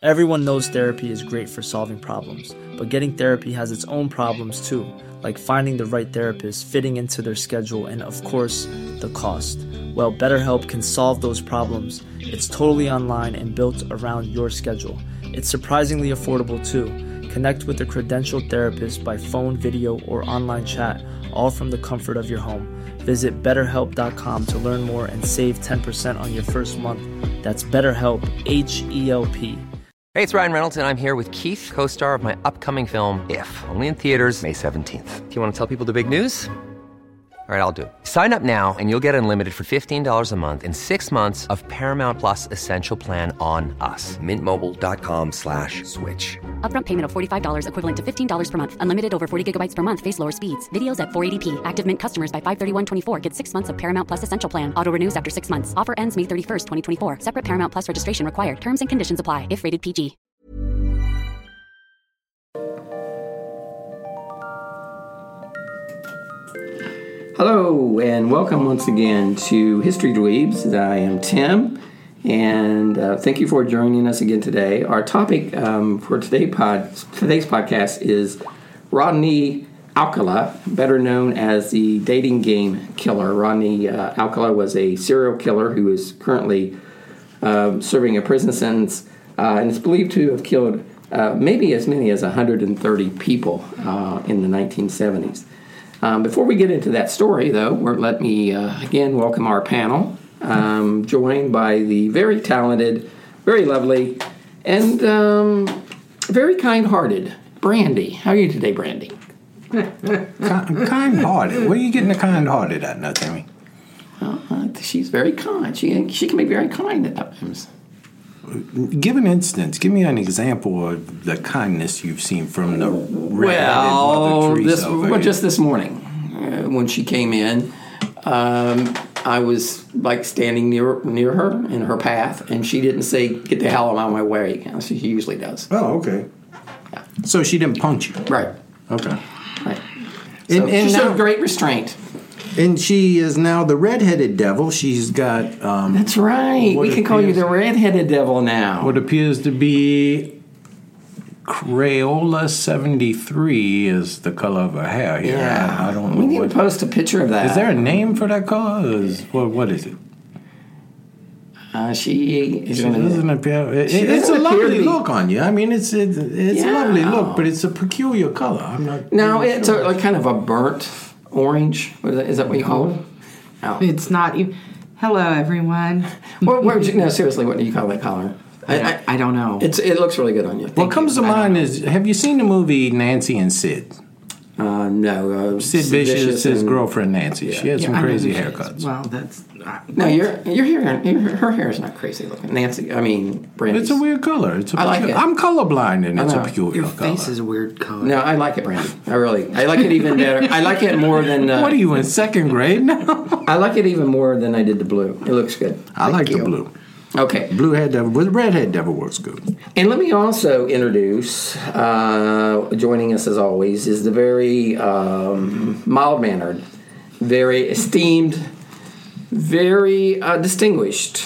Everyone knows therapy is great for solving problems, but getting therapy has its own problems too, like finding the right therapist, fitting into their schedule, and of course, the cost. Well, BetterHelp can solve those problems. It's totally online and built around your schedule. It's surprisingly affordable too. Connect with a credentialed therapist by phone, video, or online chat, all from the comfort of your home. Visit BetterHelp.com to learn more and save 10% on your first month. That's BetterHelp, H-E-L-P. Hey, it's Ryan Reynolds, and I'm here with Keith, co-star of my upcoming film, If, only in theaters May 17th. Do you want to tell people the big news? All right, I'll do it. Sign up now and you'll get unlimited for $15 a month and 6 months of Paramount Plus Essential Plan on us. MintMobile.com/switch. Upfront payment of $45 equivalent to $15 per month. Unlimited over 40 gigabytes per month. Face lower speeds. Videos at 480p. Active Mint customers by 531.24 get 6 months of Paramount Plus Essential Plan. Auto renews after 6 months. Offer ends May 31st, 2024. Separate Paramount Plus registration required. Terms and conditions apply if rated PG. Hello, and welcome once again to History Dweebs. I am Tim, and thank you for joining us again today. Our topic for today's podcast is Rodney Alcala, better known as the dating game killer. Rodney Alcala was a serial killer who is currently serving a prison sentence and is believed to have killed maybe as many as 130 people in the 1970s. Before we get into that story, though, let me again welcome our panel, joined by the very talented, very lovely, and very kind-hearted Brandy. How are you today, Brandy? Kind-hearted? Where are you getting the kind-hearted at now, Timmy? She's very kind. She can be very kind at times. Give an instance. Give me an example of the kindness you've seen from the red-headed Mother Teresa. Just this morning, when she came in, I was like standing near her in her path, and she didn't say, "Get the hell out of my way," as she usually does. Oh, okay. Yeah. So she didn't punch you, right? Okay. Right. So and she showed great restraint. And she is now the red-headed devil. She's got... That's right. We can call you the red-headed devil now. What appears to be Crayola 73 is the color of her hair here. Yeah. I don't know. We need to post a picture of that. Is there a name for that color? What is it? She doesn't appear... It's a lovely look on you. I mean, it's a lovely look, but it's a peculiar color. I'm not... No, it's like kind of a burnt... orange? Is that what you call it? Oh. It's not even... Hello, everyone. No, seriously, what do you call that color? I don't know. It looks really good on you. What comes to mind is, have you seen the movie Nancy and Sid? No. Sid Vicious, his girlfriend Nancy. Yeah. She had some crazy haircuts. Well, that's... No, her hair is not crazy looking. Nancy, I mean, Brandy. It's a weird color. I like it. I'm colorblind, and it's a peculiar color. Your face is a weird color. No, I like it, Brandy. I like it even better. I like it more than... what are you, in second grade now? I like it even more than I did the blue. It looks good. I like the blue. Okay. Blue-head devil, but the red-head devil works good. And let me also introduce, joining us as always, is the very mild-mannered, very esteemed, very distinguished,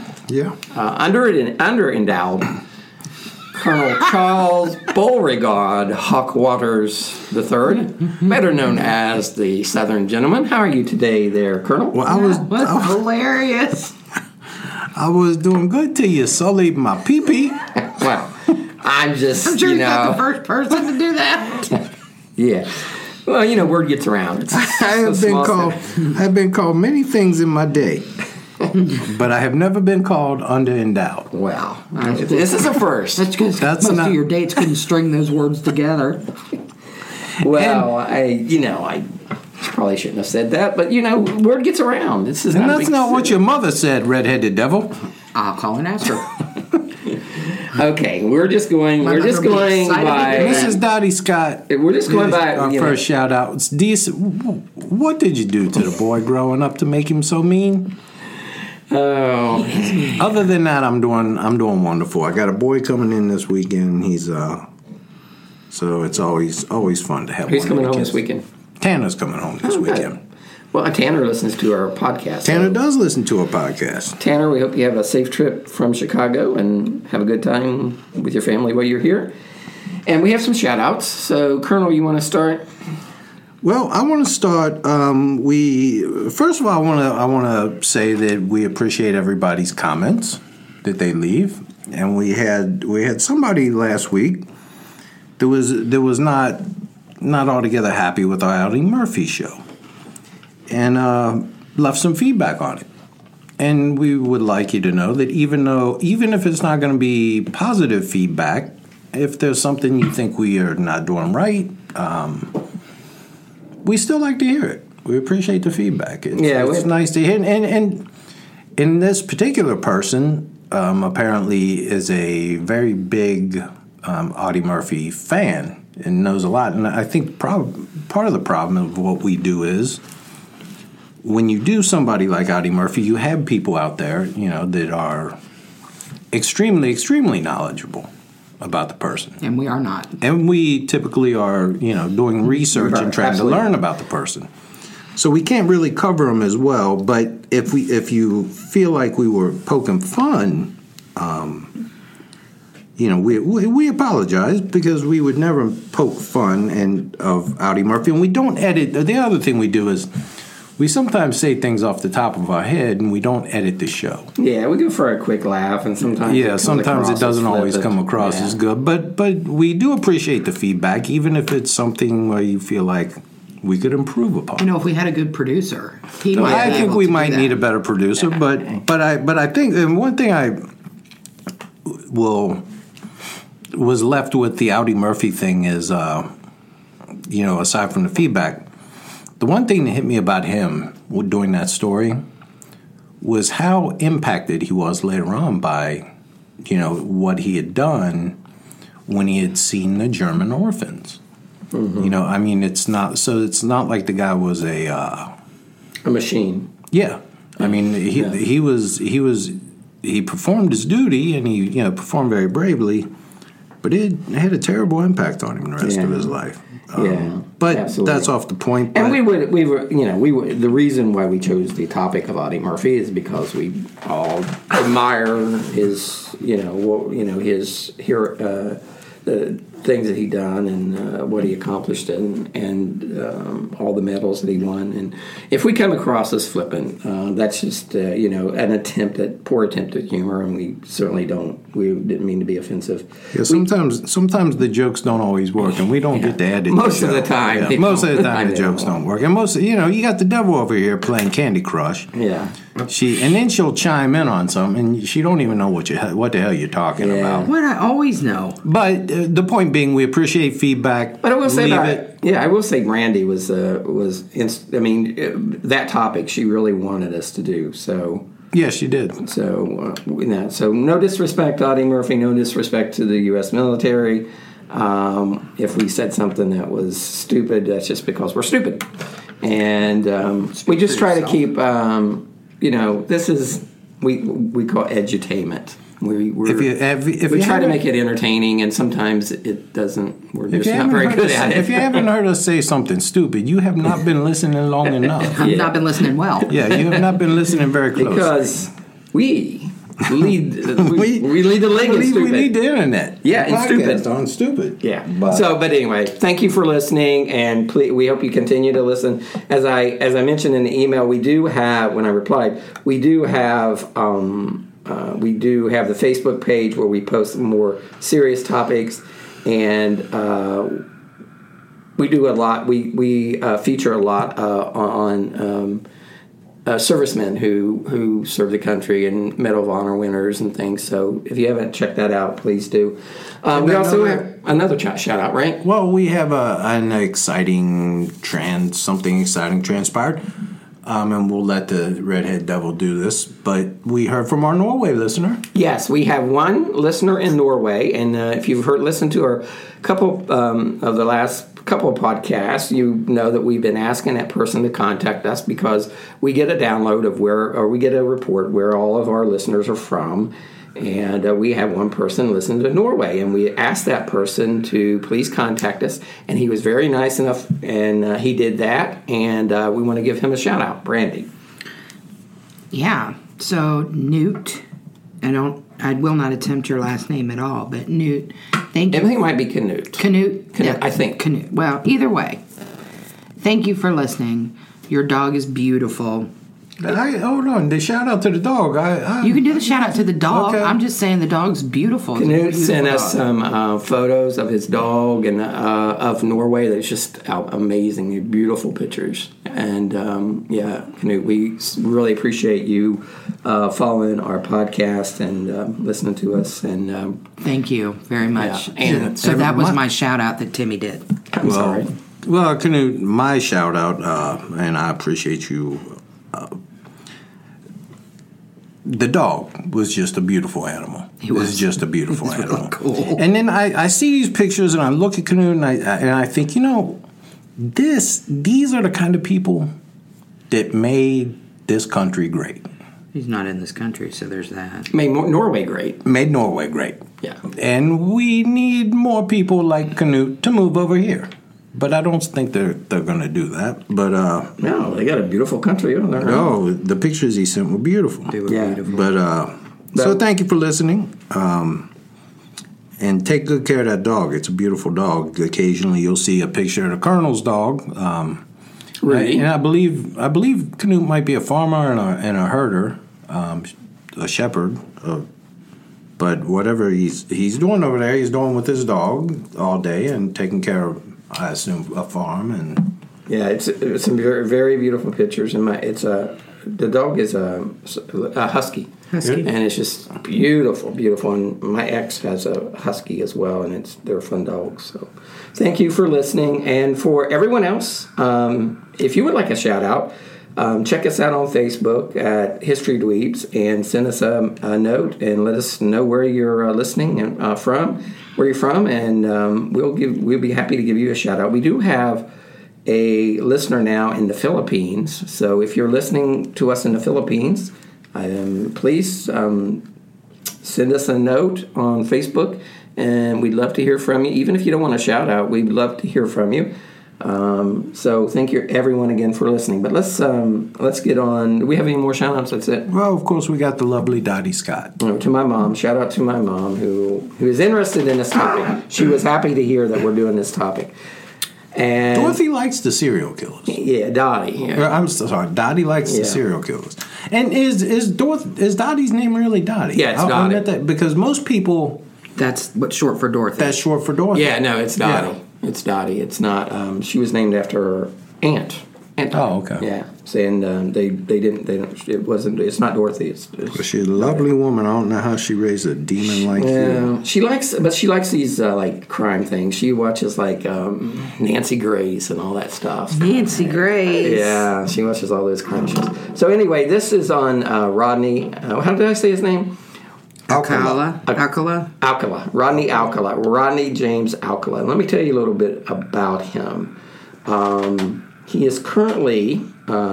under-endowed Colonel Charles Beauregard Hawk Waters III, better known as the Southern Gentleman. How are you today there, Colonel? Well, That's hilarious. I was doing good till you sullied my pee-pee. Well, I'm sure you're not the first person to do that. Yeah. Well, word gets around. I've been called many things in my day, but I have never been called under-endowed. Well, this is a first. That's because most of your dates couldn't string those words together. Well, I probably shouldn't have said that, but word gets around. That's not what your mother said, red-headed devil. I'll call and ask her. Okay, we're just going by Mrs. Dottie Scott. We're just going by our first shout out. What did you do to the boy growing up to make him so mean? Oh, other than that, I'm doing wonderful. I got a boy coming in this weekend. He's so it's always fun to have. Who's coming home this weekend? Tanner's coming home this weekend. Well, Tanner listens to our podcast. Tanner does listen to our podcast. Tanner, we hope you have a safe trip from Chicago and have a good time with your family while you're here. And we have some shout-outs. So, Colonel, you want to start? Well, I want to start. First of all, I want to say that we appreciate everybody's comments that they leave, and we had somebody last week that was not altogether happy with our Audie Murphy show, and left some feedback on it. And we would like you to know that even if it's not going to be positive feedback, if there's something you think we are not doing right, we still like to hear it. We appreciate the feedback. It's nice to hear. And this particular person apparently is a very big Audie Murphy fan and knows a lot. And I think part of the problem of what we do is when you do somebody like Audie Murphy, you have people out there, that are extremely, extremely knowledgeable about the person. And we are not. And we typically are, doing research and trying to learn about the person. So we can't really cover them as well. But if you feel like we were poking fun, we apologize because we would never poke fun of Audie Murphy. And we don't edit. The other thing we do is we sometimes say things off the top of our head, and we don't edit the show. Yeah, we go for a quick laugh, and sometimes it doesn't always come across as good. But we do appreciate the feedback, even if it's something where you feel like we could improve upon. If we had a good producer, I think we might need a better producer. But I think, and one thing I was left with the Audie Murphy thing is, aside from the feedback. The one thing that hit me about him doing that story was how impacted he was later on by, what he had done when he had seen the German orphans. Mm-hmm. It's not like the guy was a machine. Yeah. He performed his duty and he performed very bravely, but it had a terrible impact on him the rest of his life. But absolutely. That's off the point. And we were the reason why we chose the topic of Audie Murphy is because we all admire his, the things that he done and what he accomplished and all the medals that he won. And if we come across as flippant, that's just an poor attempt at humor, and we certainly didn't mean to be offensive. Yeah, sometimes the jokes don't always work, and we don't get to edit. Most of the time, the jokes don't work, and you got the devil over here playing Candy Crush. Yeah. And then she'll chime in on something, and she don't even know what the hell you're talking about. What I always know. But the point being, we appreciate feedback. But I will say I will say Brandy was that topic she really wanted us to do. So yes, she did. So so no disrespect to Audie Murphy, no disrespect to the U.S. military. If we said something that was stupid, that's just because we're stupid, and we just try to keep. This is we call edutainment. We try to make it entertaining, and sometimes it doesn't. We're just not very good at it. If you haven't heard us say something stupid, you have not been listening long enough. I've not been listening well. Yeah, you have not been listening very close. Because we lead the league in stupid. We need the internet. Yeah, and stupid. On stupid. Yeah. But anyway, thank you for listening, and please, we hope you continue to listen. As I mentioned in the email, we do have the Facebook page where we post more serious topics, and we do a lot. We feature a lot on servicemen who serve the country and Medal of Honor winners and things. So if you haven't checked that out, please do. We also have another shout out, right? Well, we have something exciting transpired. And we'll let the Redhead Devil do this. But we heard from our Norway listener. Yes, we have one listener in Norway. And if you've listened to our couple of the last couple of podcasts, you know that we've been asking that person to contact us because we get a download of we get a report where all of our listeners are from. And we have one person listen to Norway, and we asked that person to please contact us, and he was very nice enough, and he did that, and we want to give him a shout-out. Brandy. Yeah. So, Newt, I will not attempt your last name at all, but Newt, thank you. I think it might be Canute. Canute? Yeah, I think. Canute. Well, either way, thank you for listening. Your dog is beautiful. Hold on. The shout out to the dog. You can do the shout out to the dog. Okay. I'm just saying the dog's beautiful. Canute sent us some photos of his dog and of Norway. That's just amazing, beautiful pictures. And Canute, we really appreciate you following our podcast and listening to us. And thank you very much. Yeah, and so that was my shout out that Timmy did. I'm sorry. Well, Canute, my shout out, and I appreciate you. The dog was just a beautiful animal. He was just a beautiful animal. Really cool. And then I see these pictures and I look at Canute and I think, these are the kind of people that made this country great. He's not in this country, so there's that. Made Norway great. Made Norway great. Yeah. And we need more people like Canute to move over here. But I don't think they're going to do that. But no, they got a beautiful country over there. No, the pictures he sent were beautiful. They were beautiful. But so thank you for listening. And take good care of that dog. It's a beautiful dog. Occasionally you'll see a picture of the Colonel's dog. Really? And I believe Canute might be a farmer and a herder, a shepherd. But whatever he's doing over there, he's doing with his dog all day and taking care of, I assume, a farm. And yeah, it's some very, very beautiful pictures. And the dog is a husky. Husky. And it's just beautiful, beautiful. And my ex has a husky as well, and they're fun dogs. So thank you for listening. And for everyone else, if you would like a shout out, check us out on Facebook at History Dweebs and send us a note and let us know where you're listening from, where you're from, and we'll be happy to give you a shout out. We do have a listener now in the Philippines, so if you're listening to us in the Philippines, please send us a note on Facebook, and we'd love to hear from you. Even if you don't want a shout out, we'd love to hear from you. So thank you everyone again for listening. But let's get on. Do we have any more shout outs? That's it. well, of course, we got the lovely Dottie Scott. To my mom. Shout out to my mom who is interested in this topic. She was happy to hear that we're doing this topic. And Dorothy likes the serial killers. Yeah, Dottie. Yeah. I'm so sorry. Dottie likes the serial killers. And is Dottie's name really Dottie? Yeah, it's Dottie. I'll admit that because most people. That's what's short for Dorothy. That's short for Dorothy. Yeah, no, it's Dottie. Yeah. It's Dottie. It's not. She was named after her aunt. Oh, okay. Yeah, saying they didn't. It wasn't. It's not Dorothy. It's She's a lovely woman. I don't know how she raised a demon like you. She likes these like crime things. She watches like Nancy Grace and all that stuff. Nancy Grace. Yeah, she watches all those crime shows. So anyway, this is on Rodney. How did I say his name? Alcala. Rodney Alcala. Rodney James Alcala. Let me tell you a little bit about him. He is currently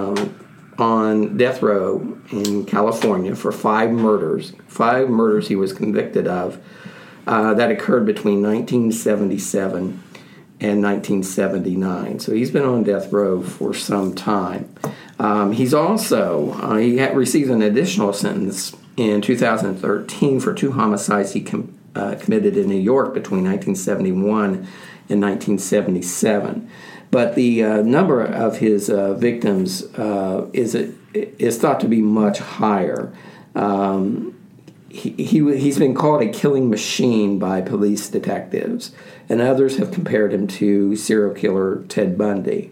on death row in California for 5 murders. 5 murders he was convicted of that occurred between 1977 and 1979. So he's been on death row for some time. He's also, he received an additional sentence in 2013 for 2 homicides he committed in New York between 1971 and 1977. But the number of his victims is thought to be much higher. He's been called a killing machine by police detectives, and others have compared him to serial killer Ted Bundy.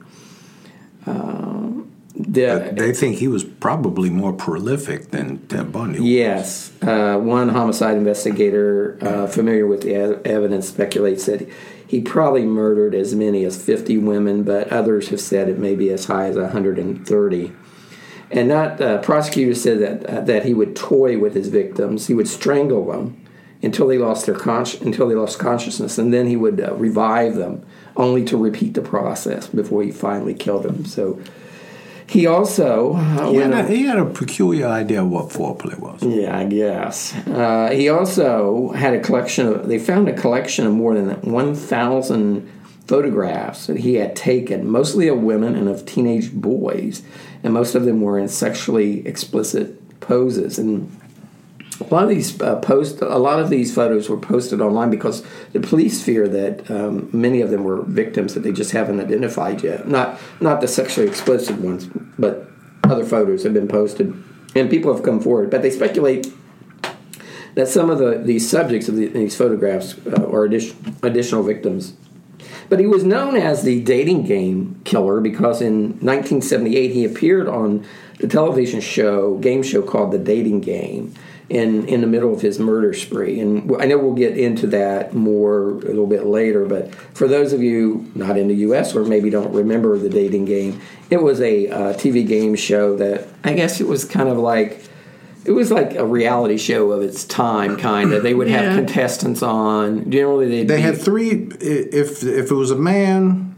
They think he was probably more prolific than Ted Bundy was. Yes. One homicide investigator familiar with the evidence speculates that he probably murdered as many as 50 women, but others have said it may be as high as 130. And prosecutors said that he would toy with his victims. He would strangle them until they lost consciousness, and then he would revive them, only to repeat the process before he finally killed them. So He also he had a peculiar idea of what foreplay was. Yeah, I guess. He also had a collection they found a collection of more than 1,000 photographs that he had taken, mostly of women and of teenage boys, and most of them were in sexually explicit poses. And a lot of these photos were posted online because the police fear that many of them were victims that they just haven't identified yet. Not the sexually explicit ones, but other photos have been posted, and people have come forward. But they speculate that some of these subjects of these photographs are additional victims. But he was known as the dating game killer because in 1978 he appeared on the television game show called The Dating Game in the middle of his murder spree. And I know we'll get into that more a little bit later, but for those of you not in the U.S. or maybe don't remember The Dating Game, it was a TV game show that I guess it was kind of like... It was like a reality show of its time, kind of. They would have contestants on. Generally, they had three. If it was a man,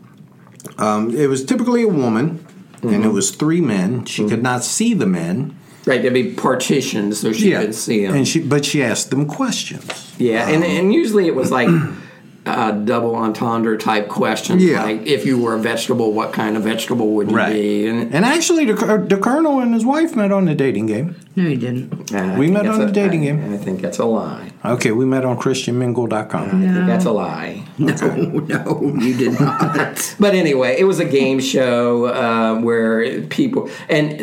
it was typically a woman, and it was three men. She could not see the men. Right, there'd be partitions so she couldn't see them. But she asked them questions. Yeah, and usually it was like double entendre type questions. Yeah. Like, if you were a vegetable, what kind of vegetable would you be? And actually, the Colonel and his wife met on The Dating Game. No, he didn't. We met on The Dating Game. I think that's a lie. Okay, we met on ChristianMingle.com. I think that's a lie. No, you did not. But anyway, it was a game show where people and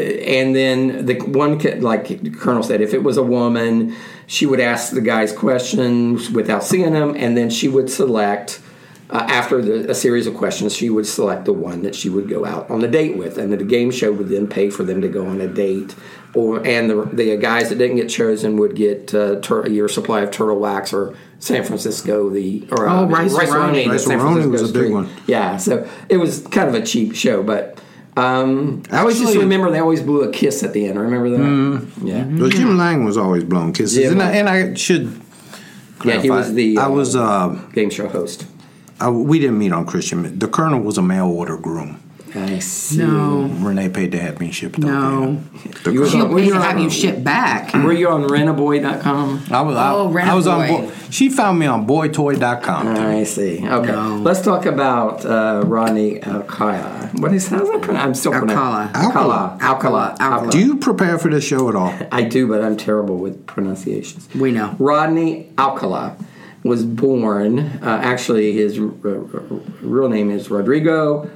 then the one, like the Colonel said, if it was a woman, she would ask the guys questions without seeing them, and then she would select after a series of questions. She would select the one that she would go out on a date with, and the game show would then pay for them to go on a date. And the guys that didn't get chosen would get a year supply of turtle wax or San Francisco Rice-A-Roni. Rice-A-Roni was a big one. Yeah, so it was kind of a cheap show, but I always just remember they always blew a kiss at the end. Remember that? Yeah. Well, Jim Lang was always blowing kisses, and I should clarify. Yeah, he was the I was game show host. We didn't meet on Christian. The Colonel was a mail order groom. I see. No. Renee paid to have me shipped No. over. She paid to have you shipped back. Were you on Rentaboy.com? I was on. She found me on BoyToy.com. I see. Okay, let's talk about Rodney Alcala. How's that pronounced? I'm still pronouncing Alcala. Do you prepare for this show at all? I do, but I'm terrible with pronunciations. We know. Rodney Alcala was born. Actually, his real name is Rodrigo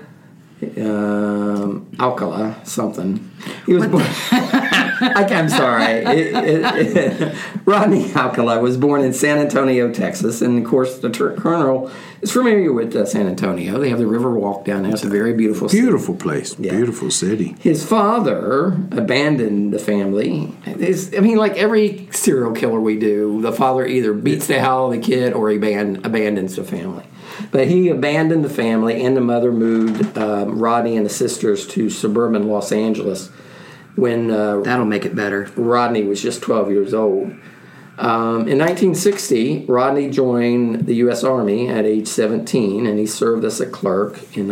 Alcala something. He was born. I'm sorry. Rodney Alcala was born in San Antonio, Texas, and of course the Colonel is familiar with San Antonio. They have the Riverwalk down there. It's a very beautiful city. Beautiful place. Yeah. Beautiful city. His father abandoned the family. Like every serial killer we do, the father either beats the hell out of the kid or he abandons the family. But he abandoned the family, and the mother moved Rodney and the sisters to suburban Los Angeles when that'll make it better. Rodney was just 12 years old. In 1960, Rodney joined the U.S. Army at age 17, and he served as a clerk in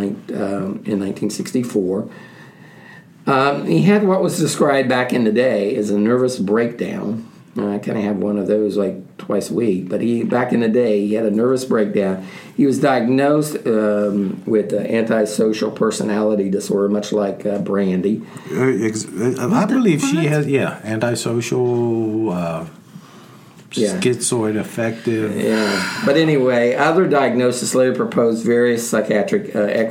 1964. He had what was described back in the day as a nervous breakdown. I kind of have one of those like twice a week, but back in the day, he had a nervous breakdown. He was diagnosed with antisocial personality disorder, much like Brandy. I believe she has, antisocial, schizoid affective. Yeah, but anyway, other diagnoses later proposed various psychiatric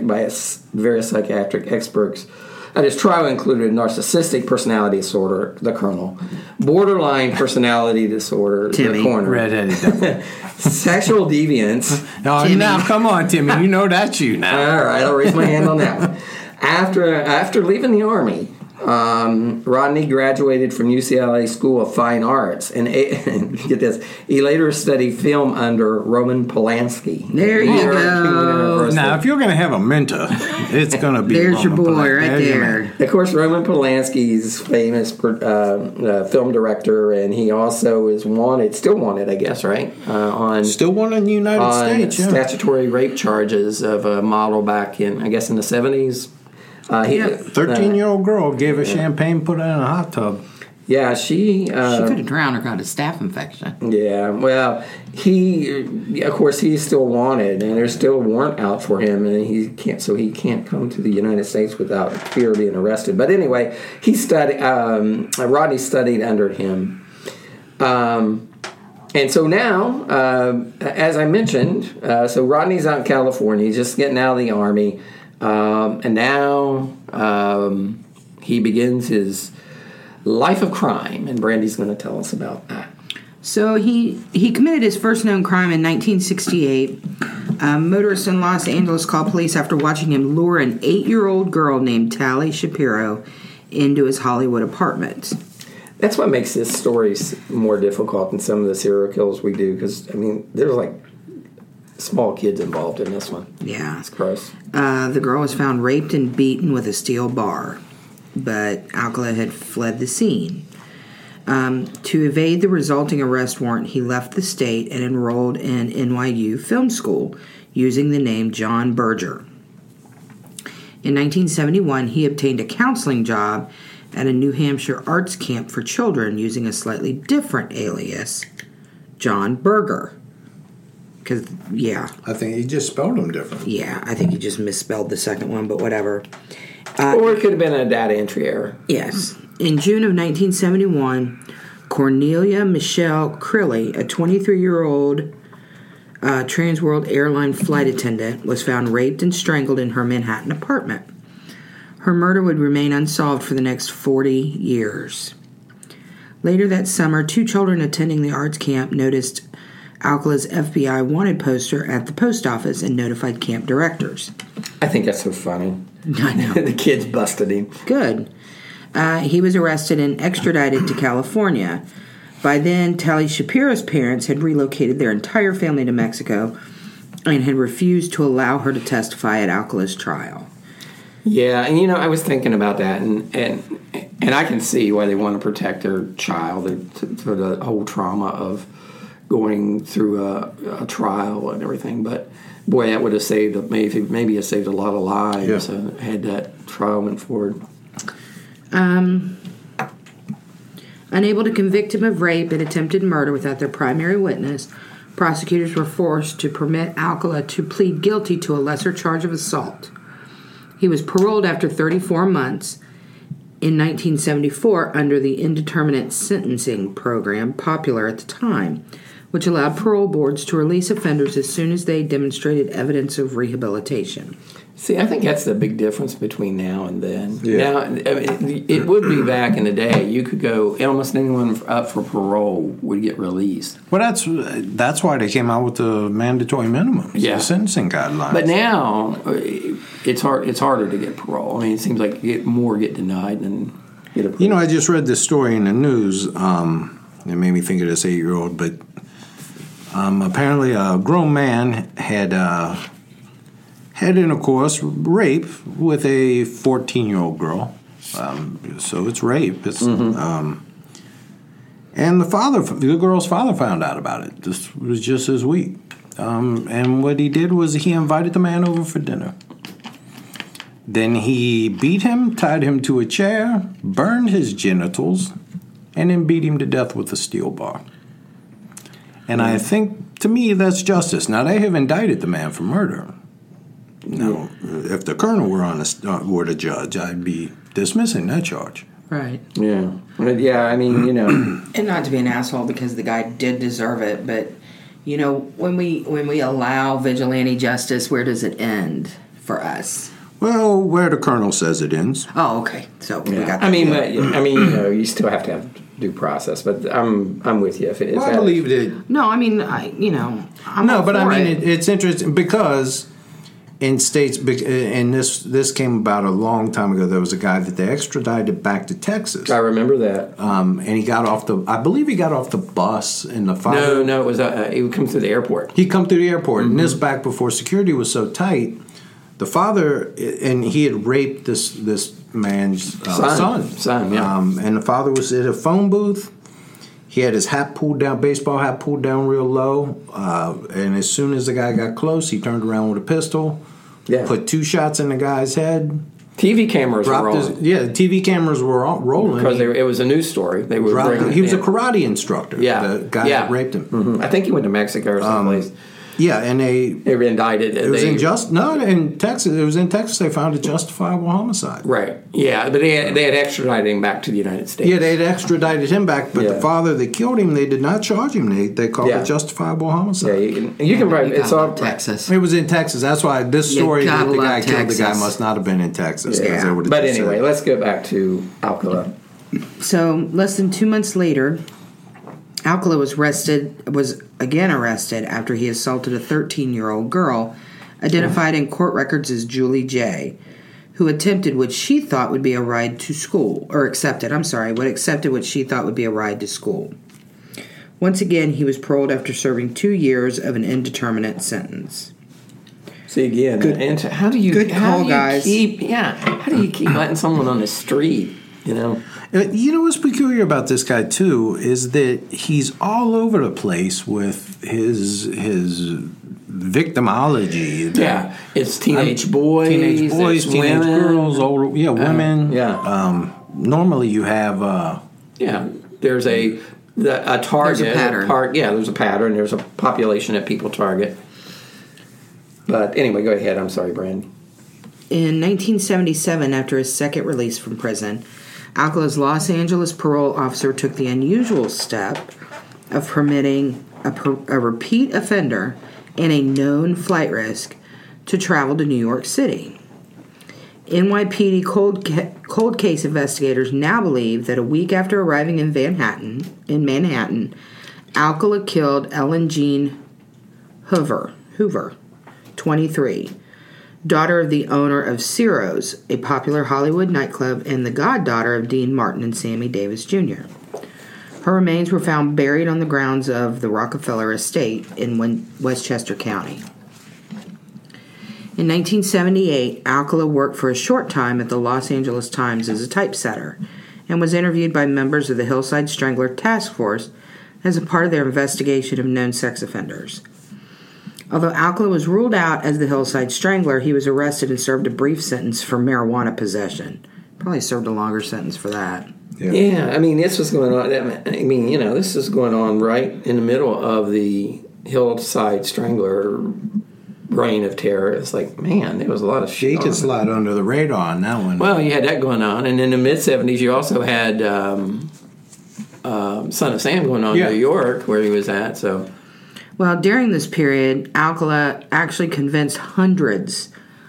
experts. His trial included narcissistic personality disorder, the Colonel, borderline personality disorder, Timmy, the Coroner, redheaded devil, sexual deviance. Now, come on, Timmy, you know that's you now. All right, I'll raise my hand on that one. After leaving the Army, Rodney graduated from UCLA School of Fine Arts, and get this, he later studied film under Roman Polanski. There you go. Now, if you're going to have a mentor, it's going to be there's Roman your boy Polanski. right there. Of course, Roman Polanski's famous film director, and he also is still wanted, I guess, right? Still wanted in the United States, statutory rape charges of a model back in, I guess, in the 70s. Yep. 13-year-old girl gave her champagne, put her in a hot tub. Yeah, she She could have drowned or got a staph infection. Yeah, well, of course, he's still wanted, and there's still a warrant out for him, and he can't come to the United States without fear of being arrested. But anyway, Rodney studied under him, and so now, as I mentioned, so Rodney's out in California, he's just getting out of the Army, and now he begins his life of crime, and Brandy's going to tell us about that. So he committed his first known crime in 1968. Motorists in Los Angeles called police after watching him lure an 8-year-old girl named Tali Shapiro into his Hollywood apartment. That's what makes this story more difficult than some of the serial kills we do, because, I mean, there's like small kids involved in this one. Yeah. It's gross. The girl was found raped and beaten with a steel bar, but Alcala had fled the scene. To evade the resulting arrest warrant, he left the state and enrolled in NYU Film School using the name John Berger. In 1971, he obtained a counseling job at a New Hampshire arts camp for children using a slightly different alias, John Berger. Because, yeah. I think he just spelled them different. Yeah, I think he just misspelled the second one, but whatever. Or it could have been a data entry error. Yes. In June of 1971, Cornelia Michelle Crilly, a 23-year-old Transworld airline flight attendant, was found raped and strangled in her Manhattan apartment. Her murder would remain unsolved for the next 40 years. Later that summer, 2 children attending the arts camp noticed Alcala's FBI wanted poster at the post office and notified camp directors. I think that's so funny. I know. The kids busted him. Good. He was arrested and extradited to California. By then, Tali Shapiro's parents had relocated their entire family to Mexico and had refused to allow her to testify at Alcala's trial. Yeah, and I was thinking about that, and I can see why they want to protect their child for the whole trauma of going through a trial and everything. But boy, that would have saved maybe it saved a lot of lives. Yeah. Had that trial went forward. Unable to convict him of rape and attempted murder without their primary witness, prosecutors were forced to permit Alcala to plead guilty to a lesser charge of assault. He was paroled after 34 months in 1974 under the indeterminate sentencing program, popular at the time, which allowed parole boards to release offenders as soon as they demonstrated evidence of rehabilitation. See, I think that's the big difference between now and then. Yeah. Now, I mean, it would be back in the day. You could go, almost anyone up for parole would get released. Well, that's why they came out with the mandatory minimums, the sentencing guidelines. But now, it's harder to get parole. I mean, it seems like more get denied than get approved. I just read this story in the news. It made me think of this 8-year-old, but apparently a grown man had intercourse, rape, with a 14-year-old girl. So it's rape. It's, and the girl's father found out about it. This was just this week. And what he did was he invited the man over for dinner. Then he beat him, tied him to a chair, burned his genitals, and then beat him to death with a steel bar. And I think, to me, that's justice. Now, they have indicted the man for murder. Now, if the colonel were the judge, I'd be dismissing that charge. Right. Yeah. Yeah, I mean, And not to be an asshole because the guy did deserve it, but, when we allow vigilante justice, where does it end for us? Well, where the colonel says it ends. Oh, okay. So we got that. I mean, you still have to have due process, but I'm with you. If I believe that. No, I mean, I'm No, all but for I mean, it. it's interesting because in states, and this came about a long time ago. There was a guy that they extradited back to Texas. I remember that. And he got off I believe he got off the bus in the father. No, it was he would come to the airport. He'd come through the airport, and this back before security was so tight. The father, and he had raped this man's son. Yeah. And the father was at a phone booth. He had his baseball hat pulled down real low. And as soon as the guy got close, he turned around with a pistol, put 2 shots in the guy's head, TV cameras were dropped on. the TV cameras were all rolling. Because it was a news story. They were he was a karate instructor. Yeah. The guy that raped him. Mm-hmm. I think he went to Mexico or someplace. Yeah, and they were indicted. It was in Texas. It was in Texas. They found a justifiable homicide. Right. Yeah, but they had extradited him back to the United States. Yeah, they had extradited him back, but the father that killed him, they did not charge him. They called it justifiable homicide. Yeah, you can write. It's all Texas. It was in Texas. That's why this story that the guy killed the guy Texas. must not have been in Texas. Yeah. But anyway, let's go back to Alcala. So less than 2 months later, Alcala was again arrested after he assaulted a 13-year-old girl, identified in court records as Julie J., who attempted what she thought would be a ride to school, accepted what she thought would be a ride to school. Once again, he was paroled after serving 2 years of an indeterminate sentence. See again, how do you keep letting someone on the street? You know what's peculiar about this guy too is that he's all over the place with his victimology. Yeah, it's teenage boys, teenage women, girls, older women. Normally, you have There's a target. There's a pattern. There's a pattern. There's a population that people target. But anyway, go ahead. I'm sorry, Brandon. In 1977, after his second release from prison, Alcala's Los Angeles parole officer took the unusual step of permitting a repeat offender and a known flight risk to travel to New York City. NYPD cold case investigators now believe that a week after arriving in Manhattan, Alcala killed Ellen Jean Hoover, 23, daughter of the owner of Ciro's, a popular Hollywood nightclub, and the goddaughter of Dean Martin and Sammy Davis Jr. Her remains were found buried on the grounds of the Rockefeller Estate in Westchester County. In 1978, Alcala worked for a short time at the Los Angeles Times as a typesetter and was interviewed by members of the Hillside Strangler Task Force as a part of their investigation of known sex offenders. Although Alcala was ruled out as the Hillside Strangler, he was arrested and served a brief sentence for marijuana possession. Probably served a longer sentence for that. Yeah, I mean, this was going on. This is going on right in the middle of the Hillside Strangler reign of terror. It's like, man, there was a lot of shit. He could slide under the radar on that one. Well, you had that going on, and in the mid-'70s, you also had Son of Sam going on in New York, where he was at. So. Well, during this period, Alcala actually convinced hundreds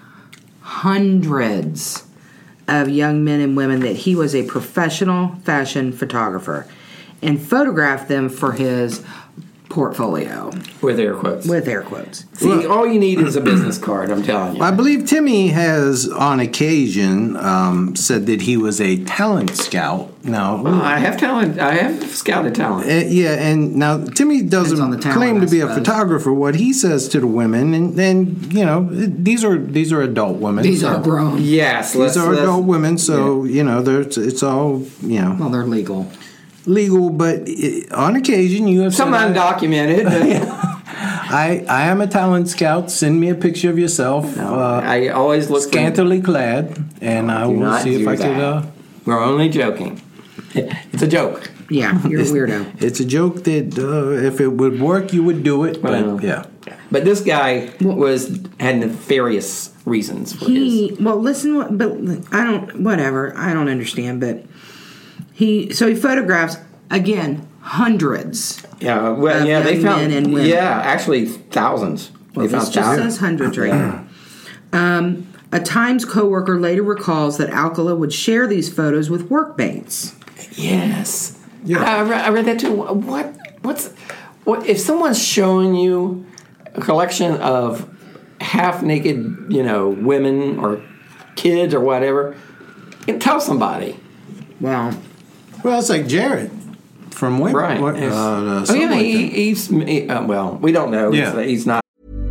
of young men and women that he was a professional fashion photographer and photographed them for his portfolio. With air quotes. See, all you need is a business card, I'm telling you. I believe Timmy has, on occasion, said that he was a talent scout. Now, I have talent. I have scouted talent. And now Timmy doesn't claim to be a photographer. What he says to the women, and these are adult women. These are grown. Yes, these are adult women. So it's all Well, they're legal. But on occasion you have some undocumented. I am a talent scout. Send me a picture of yourself. I always look scantily clad, and I will see if I could. We're only joking. It's a joke. Yeah, you're a weirdo. It's a joke that if it would work, you would do it. But But this guy had nefarious reasons for his. Well, listen. But I don't understand. But he photographs again hundreds. Yeah. Well, they found men and women. Yeah, actually thousands. Well, this just says hundreds right now. A Times co-worker later recalls that Alcala would share these photos with workmates. Yes. Yeah. I read that too. What if someone's showing you a collection of half-naked, women or kids or whatever, tell somebody. Well, it's like Jared from Wayne. Right. He's we don't know. Yeah. He's not.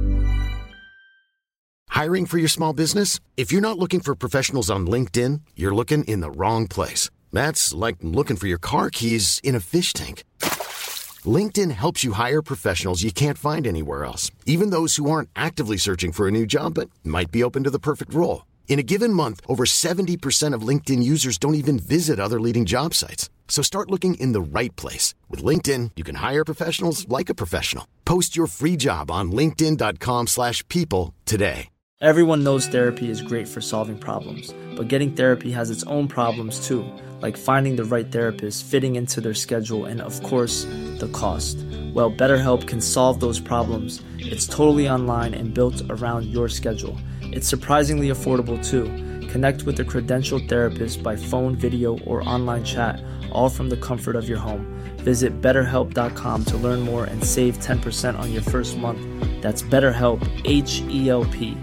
Hiring for your small business? If you're not looking for professionals on LinkedIn, you're looking in the wrong place. That's like looking for your car keys in a fish tank. LinkedIn helps you hire professionals you can't find anywhere else, even those who aren't actively searching for a new job but might be open to the perfect role. In a given month, over 70% of LinkedIn users don't even visit other leading job sites. So start looking in the right place. With LinkedIn, you can hire professionals like a professional. Post your free job on linkedin.com/people today. Everyone knows therapy is great for solving problems, but getting therapy has its own problems too, like finding the right therapist, fitting into their schedule, and of course, the cost. Well, BetterHelp can solve those problems. It's totally online and built around your schedule. It's surprisingly affordable too. Connect with a credentialed therapist by phone, video, or online chat, all from the comfort of your home. Visit BetterHelp.com to learn more and save 10% on your first month. That's BetterHelp, H-E-L-P.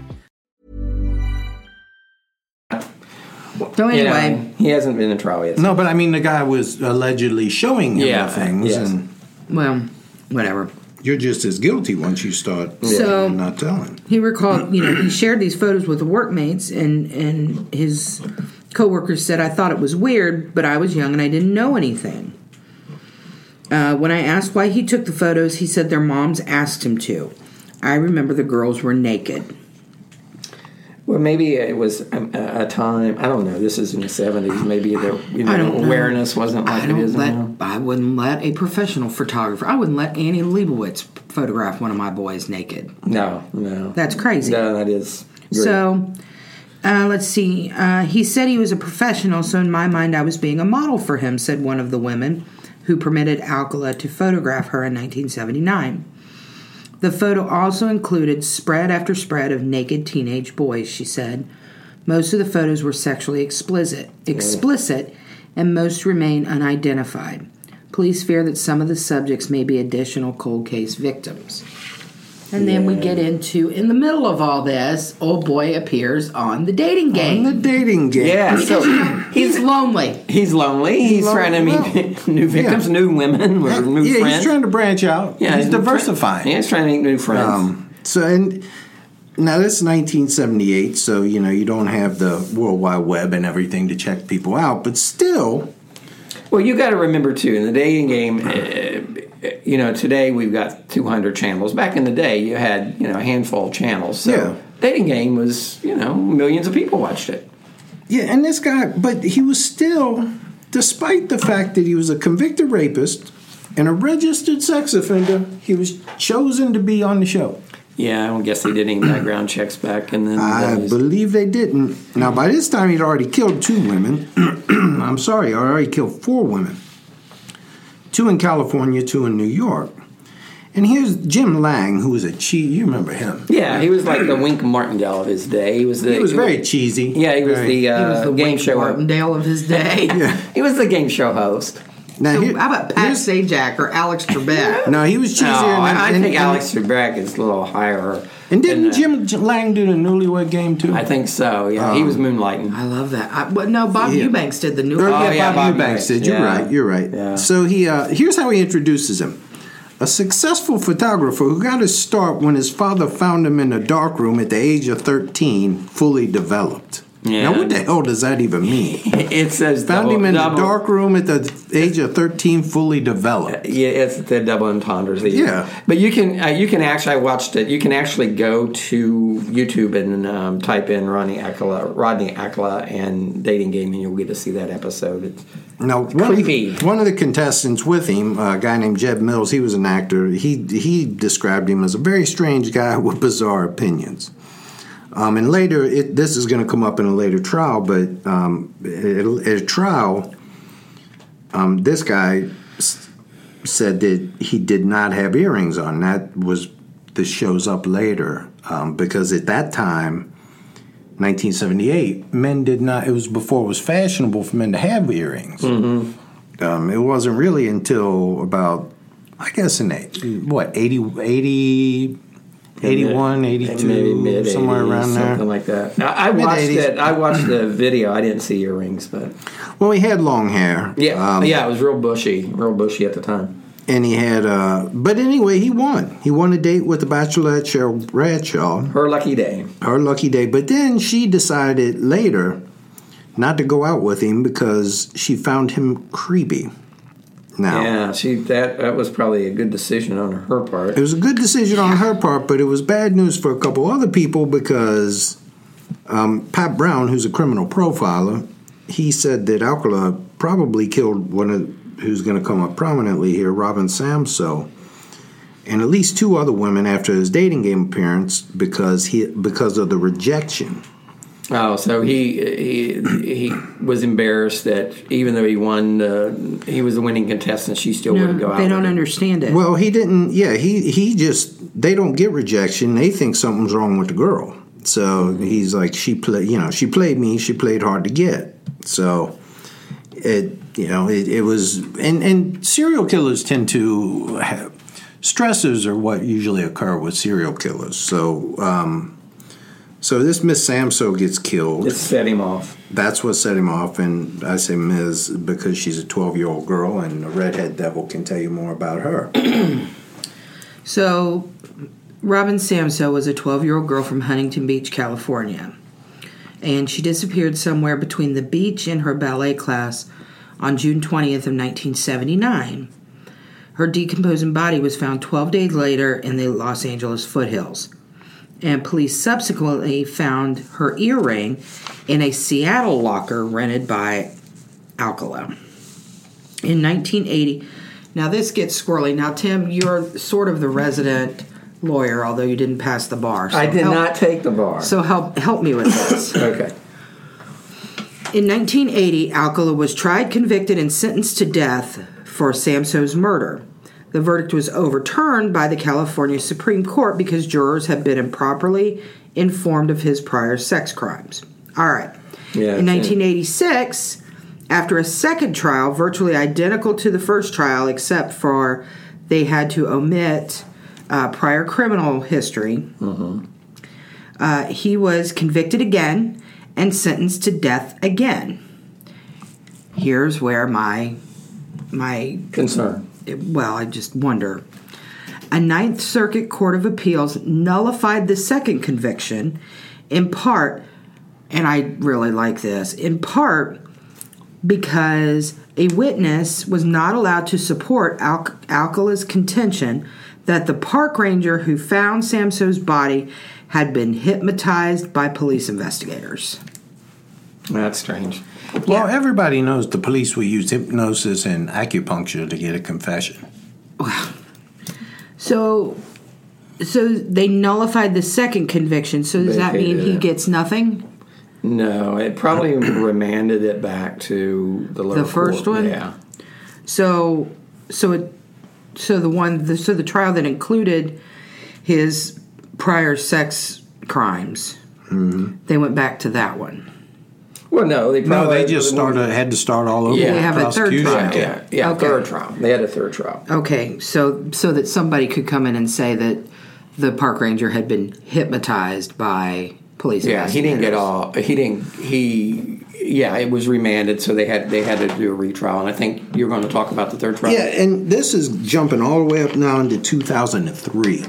So anyway, he hasn't been in trial yet. No, but I mean, the guy was allegedly showing him Yeah, the things, yes. and well, whatever. you're just as guilty once you start So- not telling. He recalled, he shared these photos with the workmates, and his coworkers said, "I thought it was weird, but I was young and I didn't know anything." When I asked why he took the photos, he said their moms asked him to. I remember the girls were naked. Well, maybe it was a time. I don't know. This is in the 70s. Maybe the awareness wasn't like it is now. I wouldn't let a professional photographer. I wouldn't let Annie Leibovitz photograph one of my boys naked. No. That's crazy. No, that is great. So, let's see. He said he was a professional, so in my mind I was being a model for him, said one of the women who permitted Alcala to photograph her in 1979. The photo also included spread after spread of naked teenage boys, she said. Most of the photos were sexually explicit, and most remain unidentified. Police fear that some of the subjects may be additional cold case victims. And then we get into, in the middle of all this, old boy appears on the dating game. On the dating game. Yeah, so He's lonely. he's lonely. He's trying to meet new victims, new women, or new friends. He's trying to branch out. Yeah, he's diversifying. He's trying to make new friends. Now this is 1978, so you don't have the World Wide Web and everything to check people out, but still. Well, you got to remember too, in the dating game, today we've got 200 channels. Back in the day, you had a handful of channels. So dating game was millions of people watched it. Yeah, and this guy, but he was still, despite the fact that he was a convicted rapist and a registered sex offender, he was chosen to be on the show. Yeah, I don't guess they did any background checks back in the I days. believe they didn't. Now, by this time, he'd already killed 2 women. I'm sorry, he already killed 4 women. 2 in California, 2 in New York. And here's Jim Lang, who was a you remember him. Yeah, he was like the Wink Martindale of his day. He was very cheesy. Yeah, he was the game Wink show Martindale of his day. Yeah. He was the game show host. Now, So how about Pat Sajak or Alex Trebek? No, he was cheesier. I think Alex Trebek is a little higher. And didn't Jim Lang do the Newlywed Game, too? I think so, yeah. He was moonlighting. I love that. Bob Eubanks did the new. Bob Bob Eubanks did. Eubanks. You're right. Yeah. So here's how he introduces him. A successful photographer who got his start when his father found him in a darkroom at the age of 13, fully developed. Yeah. Now, what the hell does that even mean? It says Found him in a dark room at the age of 13, fully developed. Yeah, it's the double entendres. Yeah. But you can actually, I watched it. You can actually go to YouTube and type in Rodney Akala and dating game, and you'll get to see that episode. It's creepy. One of the contestants with him, a guy named Jeb Mills, he was an actor. He described him as a very strange guy with bizarre opinions. And later, this is going to come up in a later trial, but at a trial, this guy said that he did not have earrings on. This shows up later, because at that time, 1978, men did not, it was before it was fashionable for men to have earrings. Mm-hmm. It wasn't really until about, I guess, in 81, 82, maybe mid-80s, somewhere around there. Something like that. Now, I watched it. I watched the video. I didn't see earrings, but... Well, he had long hair. Yeah, it was real bushy at the time. And he had, but anyway, he won. He won a date with the Bachelorette, Cheryl Bradshaw. Her lucky day. But then she decided later not to go out with him because she found him creepy. Now, yeah, that was probably a good decision on her part. It was a good decision on her part, but it was bad news for a couple other people because Pat Brown, who's a criminal profiler, he said that Alcala probably killed who's going to come up prominently here, Robin Samsoe, and at least 2 other women after his dating game appearance because of the rejection. Oh, so he was embarrassed that even though he won, he was the winning contestant, she still wouldn't go out. They don't understand it. Well, he didn't. Yeah, he just, they don't get rejection. They think something's wrong with the girl. So he's like, she played me. She played hard to get. So it was, and serial killers tend to have stressors are what usually occur with serial killers. So this Miss Samsoe gets killed. It set him off. That's what set him off, and I say Ms. because she's a 12-year-old girl, and the redhead devil can tell you more about her. So, Robin Samsoe was a 12-year-old girl from Huntington Beach, California, and she disappeared somewhere between the beach and her ballet class on June 20th of 1979. Her decomposing body was found 12 days later in the Los Angeles foothills. And police subsequently found her earring in a Seattle locker rented by Alcala. In 1980, now this gets squirrely. Now, Tim, you're sort of the resident lawyer, although you didn't pass the bar. So I did not take the bar. So help me with this. Okay. In 1980, Alcala was tried, convicted, and sentenced to death for Samsoe's murder. The verdict was overturned by the California Supreme Court because jurors had been improperly informed of his prior sex crimes. All right. Yeah, in 1986, after a second trial, virtually identical to the first trial, except for they had to omit prior criminal history, he was convicted again and sentenced to death again. Here's where my concern. Well, I just wonder. A Ninth Circuit Court of Appeals nullified the second conviction, in part, and I really like this, in part because a witness was not allowed to support Alcala's contention that the park ranger who found Samsoe's body had been hypnotized by police investigators. That's strange. Well, everybody knows the police will use hypnosis and acupuncture to get a confession. Wow. So they nullified the second conviction. So does that mean he gets nothing? No, it probably remanded it back to the lower first court. one. Yeah. So the trial that included his prior sex crimes, they went back to that one. Well, no, they just had to start all over. Yeah, they have a third trial. Yeah, okay. Third trial. They had a third trial. Okay, so that somebody could come in and say that the park ranger had been hypnotized by police investigators. He didn't get all. It was remanded, so they had to do a retrial. And I think you're going to talk about the third trial. Yeah, and this is jumping all the way up now into 2003.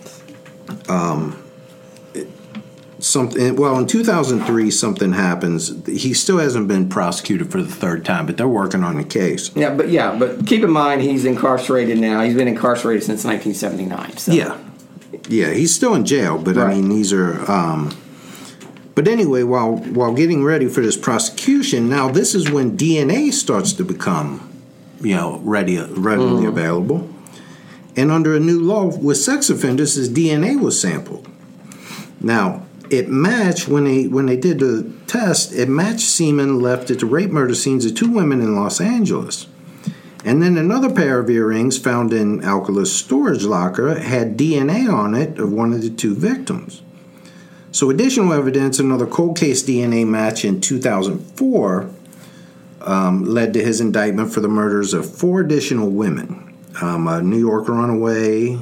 In 2003, something happens. He still hasn't been prosecuted for the third time, but they're working on the case. But keep in mind he's incarcerated now. He's been incarcerated since 1979. So. Yeah, he's still in jail, but right. I mean, these are. But anyway, while getting ready for this prosecution, now this is when DNA starts to become, readily available, and under a new law with sex offenders, his DNA was sampled. Now. It matched, when they did the test, it matched semen left at the rape murder scenes of 2 women in Los Angeles. And then another pair of earrings found in Alcala's storage locker had DNA on it of one of the 2 victims. So additional evidence, another cold case DNA match in 2004 led to his indictment for the murders of 4 additional women. A New York runaway,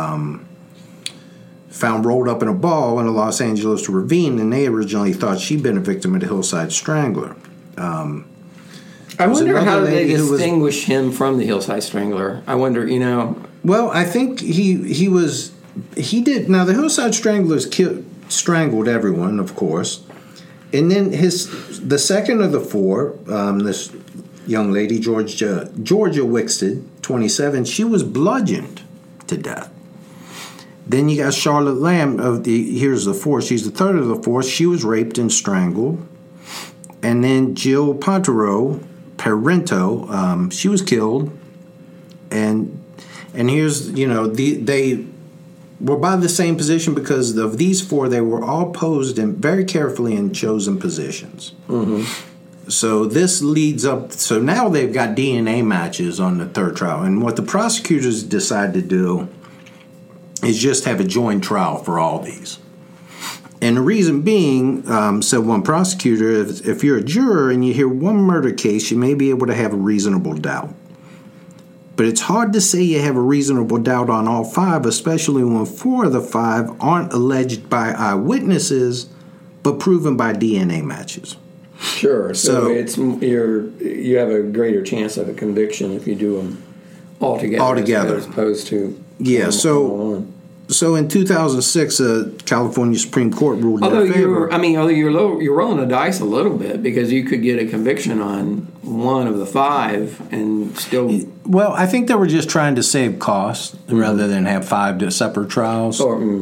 found rolled up in a ball in a Los Angeles ravine, and they originally thought she'd been a victim of the Hillside Strangler. I wonder how they distinguish him from the Hillside Strangler. I wonder, Well, I think he did. Now, the Hillside Stranglers strangled everyone, of course. And then the second of the 4, this young lady, Georgia Wixted, 27, she was bludgeoned to death. Then you got Charlotte Lamb. Here's the fourth. She's the third of the fourth. She was raped and strangled. And then Jill Parento, she was killed. And here's, they were by the same position because of these four. They were all posed in very carefully in chosen positions. Mm-hmm. So this leads up. So now they've got DNA matches on the third trial. And what the prosecutors decide to do is just have a joint trial for all these. And the reason being, said one prosecutor, if you're a juror and you hear one murder case, you may be able to have a reasonable doubt. But it's hard to say you have a reasonable doubt on all five, especially when four of the five aren't alleged by eyewitnesses, but proven by DNA matches. Sure. So you have a greater chance of a conviction if you do them all together. As opposed to So in 2006, California Supreme Court ruled in favor. You're rolling the dice a little bit because you could get a conviction on one of the five and still. Well, I think they were just trying to save costs rather than have five separate trials.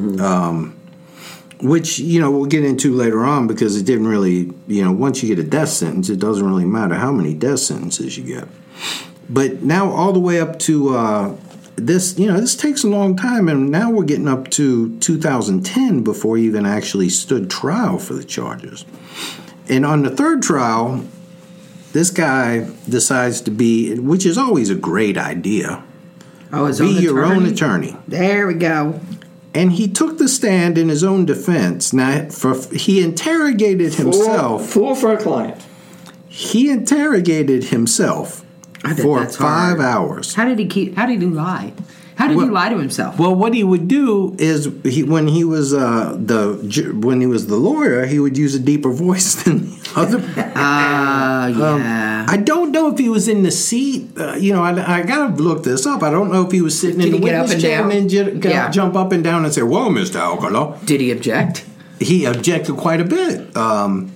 Which, we'll get into later on because it didn't really, once you get a death sentence, it doesn't really matter how many death sentences you get. But now all the way up to this takes a long time, and now we're getting up to 2010 before he even actually stood trial for the charges. And on the third trial, this guy decides to be, which is always a great idea, his be own your own attorney. There we go. And he took the stand in his own defense. Now, he interrogated himself. Fool for a client. He interrogated himself for 5 hours. How did he lie? How did he lie to himself? Well, what he would do is when he was the lawyer, he would use a deeper voice than the other. Yeah. I don't know if he was in the seat. I gotta look this up. I don't know if he was sitting in the witness chair and then jump up and down and say, "Well, Mr. Alcala." Did he object? He objected quite a bit. And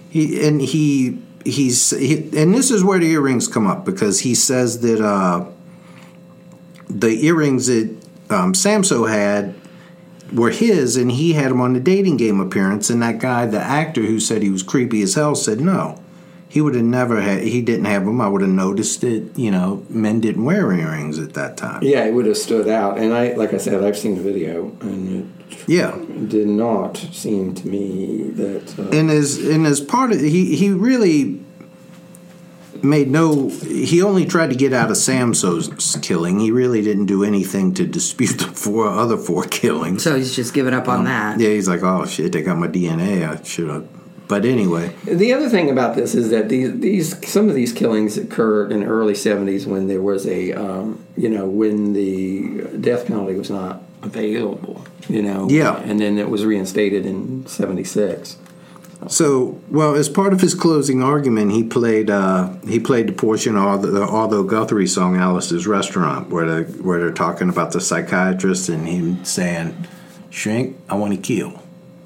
this is where the earrings come up because he says that the earrings that Samso had were his, and he had them on the dating game appearance. And that guy, the actor who said he was creepy as hell, said no, he would have never had. He didn't have them. I would have noticed it. Men didn't wear earrings at that time. Yeah, it would have stood out. And like I said, I've seen the video, and it did not seem to me that. And as part of he really he only tried to get out of Samso's killing. He really didn't do anything to dispute the other four killings. So he's just given up on that. Yeah, he's like, oh shit, they got my DNA. I should have. But anyway, the other thing about this is that some of these killings occurred in the early 70s when there was when the death penalty was not available. And then it was reinstated in 76. So, as part of his closing argument, he played the portion of the Aldo Guthrie song "Alice's Restaurant," where they're talking about the psychiatrist and him saying, "Shrink, I want to kill,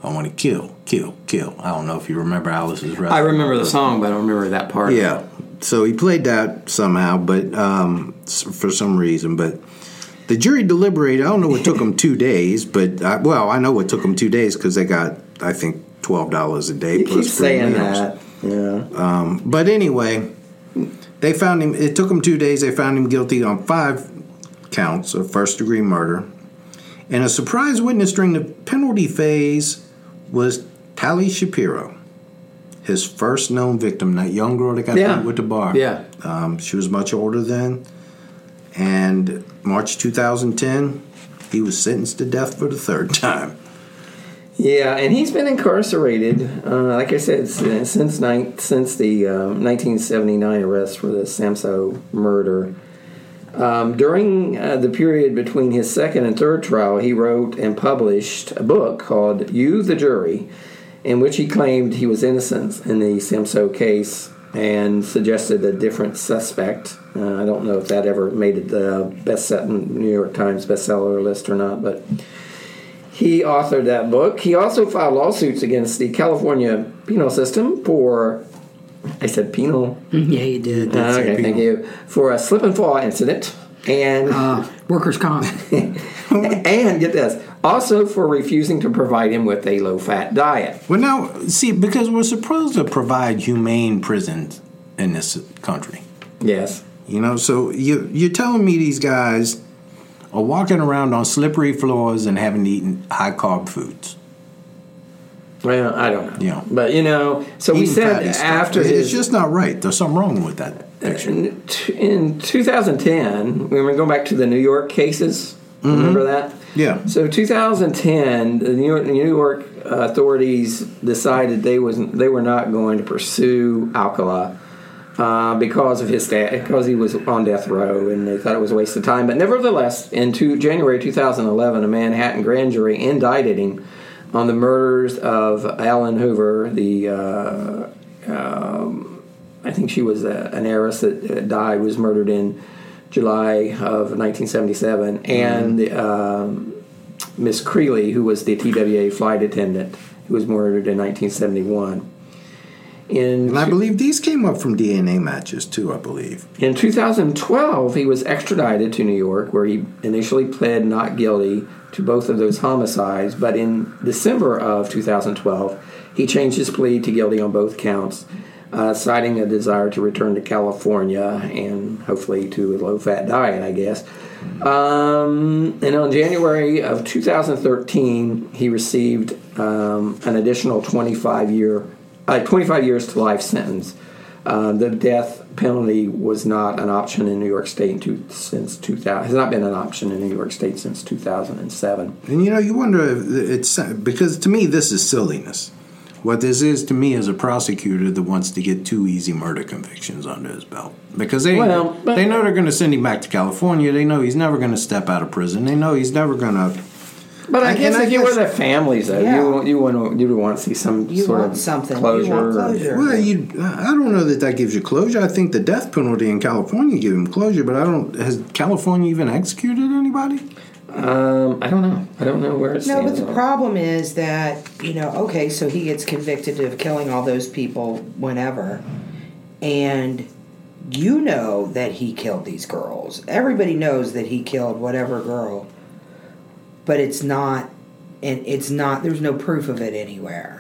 kill." I don't know if you remember Alice's Restaurant. I remember the song, but I don't remember that part. Yeah, so he played that somehow, but for some reason, but. The jury deliberated. I don't know what took them 2 days, but I know what took them 2 days because they got, I think, $12 a day. You plus keep saying meals. that, yeah. But anyway, they found him. It took them 2 days. They found him guilty on 5 counts of first-degree murder, and a surprise witness during the penalty phase was Tali Shapiro, his first known victim, that young girl that got beat with the bar. Yeah, she was much older then. And March 2010, he was sentenced to death for the third time. Yeah, and he's been incarcerated, like I said, since the 1979 arrest for the Samso murder. During the period between his second and third trial, he wrote and published a book called You, the Jury, in which he claimed he was innocent in the Samso case and suggested a different suspect. I don't know if that ever made it the New York Times bestseller list or not, but he authored that book. He also filed lawsuits against the California penal system for, I said penal? Yeah, you did. Okay, thank you. For a slip and fall incident. And workers' comp. and get this, Also for refusing to provide him with a low-fat diet. Well, now, see, because we're supposed to provide humane prisons in this country. Yes. You know, so you're telling me these guys are walking around on slippery floors and haven't eaten high-carb foods. Well, I don't know. Yeah. But, so we said after it's just not right. There's something wrong with that picture. In 2010, we were going back to the New York cases. Remember that? Yeah. So 2010, the New York authorities decided they were not going to pursue Alcala because of because he was on death row, and they thought it was a waste of time. But nevertheless, in January 2011, a Manhattan grand jury indicted him on the murders of Alan Hoover, I think she was an heiress that died, was murdered in July of 1977, and Miss Creeley, who was the TWA flight attendant, who was murdered in 1971. And I believe these came up from DNA matches, too, I believe. In 2012, he was extradited to New York, where he initially pled not guilty to both of those homicides, but in December of 2012, he changed his plea to guilty on both counts, citing a desire to return to California and hopefully to a low-fat diet, I guess. And on January of 2013, he received an additional 25 years to life sentence. The death penalty was not an option in New York State since 2000. Has not been an option in New York State since 2007. And you wonder if it's because to me this is silliness. What this is to me is a prosecutor that wants to get 2 easy murder convictions under his belt because they know they're going to send him back to California. They know he's never going to step out of prison. They know he's never going to. But I guess if you were the families, though, you would want to see some sort of closure. You want closure. Well, I don't know that gives you closure. I think the death penalty in California gave him closure, but has California even executed anybody? I don't know. I don't know where it stands. No, but the problem is that, okay, so he gets convicted of killing all those people whenever, and you know that he killed these girls. Everybody knows that he killed whatever girl. But there's no proof of it anywhere.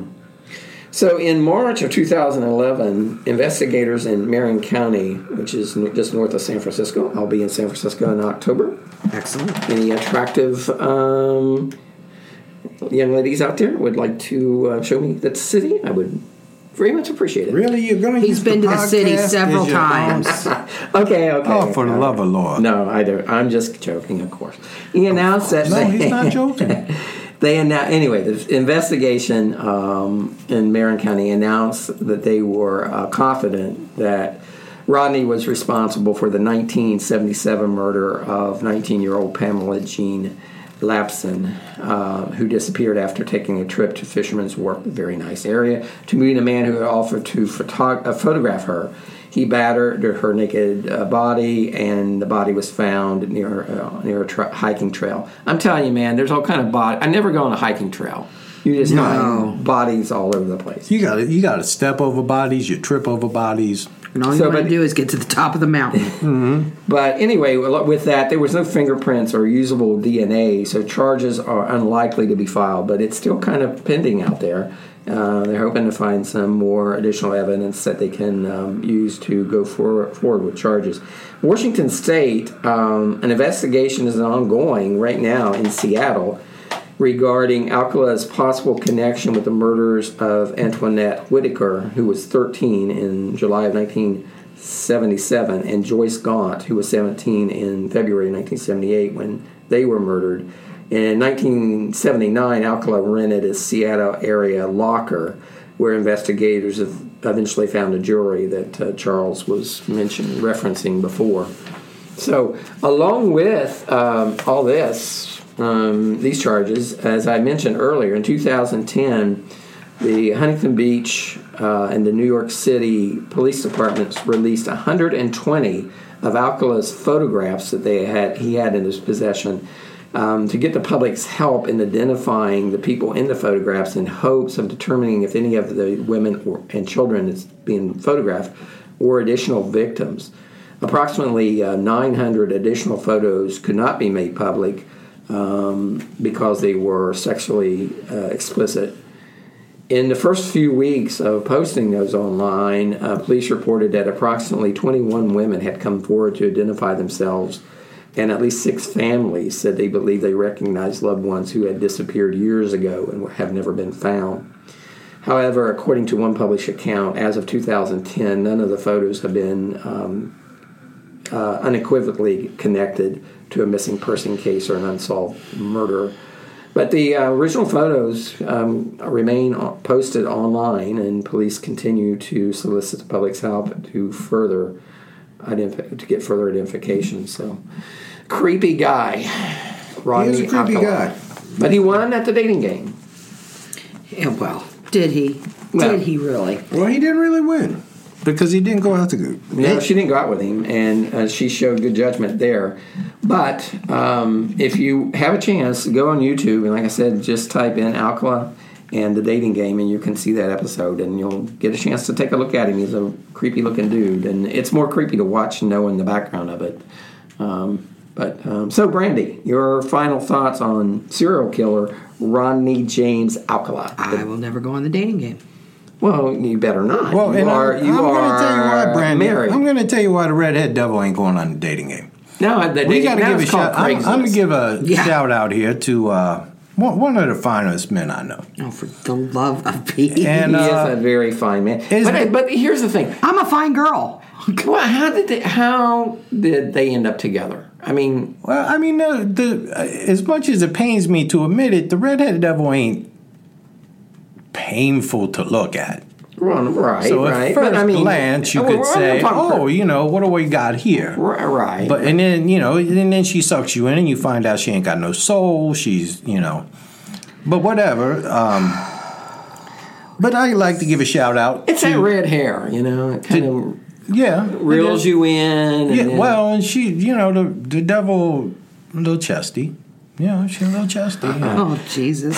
So in March of 2011, investigators in Marin County, which is just north of San Francisco, I'll be in San Francisco in October. Excellent. Any attractive young ladies out there would like to show me that city? I would very much appreciate it. Really? You're going to He's been to the city several times. Okay. Oh, for the love of Lord. No, I don't. I'm just joking, of course. He announced that... No, he's not joking. Anyway, the investigation in Marin County announced that they were confident that Rodney was responsible for the 1977 murder of 19-year-old Pamela Jean Lapson, who disappeared after taking a trip to Fisherman's Wharf, a very nice area, to meet a man who had offered to photograph her. He battered her naked body, and the body was found near a hiking trail. I'm telling you, man, there's all kind of body. I never go on a hiking trail. You just find bodies all over the place. You got to step over bodies. You trip over bodies. And all you want to do is get to the top of the mountain. Mm-hmm. But anyway, with that, there was no fingerprints or usable DNA, so charges are unlikely to be filed. But it's still kind of pending out there. They're hoping to find some more additional evidence that they can use to go forward with charges. Washington State, an investigation is ongoing right now in Seattle regarding Alcala's possible connection with the murders of Antoinette Whitaker, who was 13 in July of 1977, and Joyce Gaunt, who was 17 in February 1978 when they were murdered. In 1979, Alcala rented a Seattle area locker where investigators have eventually found a jury that Charles was referencing before. So, along with all this, these charges, as I mentioned earlier, in 2010, the Huntington Beach and the New York City Police Departments released 120 of Alcala's photographs that he had in his possession to get the public's help in identifying the people in the photographs in hopes of determining if any of the women and children that's being photographed were additional victims. Approximately 900 additional photos could not be made public because they were sexually explicit. In the first few weeks of posting those online, police reported that approximately 21 women had come forward to identify themselves, and at least 6 families said they believe they recognized loved ones who had disappeared years ago and have never been found. However, according to one published account, as of 2010, none of the photos have been unequivocally connected to a missing person case or an unsolved murder. But the original photos remain posted online, and police continue to solicit the public's help to get further identification. So, creepy guy, Rodney. He is a creepy guy, but he won at the dating game. Yeah, well, did he? Did he really? Well, he didn't really win because he didn't go out to go. No, she didn't go out with him, and she showed good judgment there. But if you have a chance, go on YouTube, and like I said, just type in Alcala and the dating game, and you can see that episode, and you'll get a chance to take a look at him. He's a creepy-looking dude, and it's more creepy to watch knowing the background of it. So, Brandy, your final thoughts on serial killer Rodney James Alcala? I will never go on the dating game. Well, you better not. Well, I'm going to tell you why, Brandy. Married. I'm going to tell you why the redhead devil ain't going on the dating game. No, We got to give a shout. I'm going to give a shout out here to one of the finest men I know. Oh, for the love of Pete. And, he is a very fine man. But here's the thing. I'm a fine girl. Well, how did they end up together? I mean, as much as it pains me to admit it, the redheaded devil ain't painful to look at. Right, so right. at first glance, you could say, what do we got here? Right. But and then she sucks you in, and you find out she ain't got no soul. She's, but whatever. But I like to give a shout out. It's that red hair, it kind of reels you in. And she, the devil, a little chesty. Yeah, she's a little chesty. Oh, Jesus.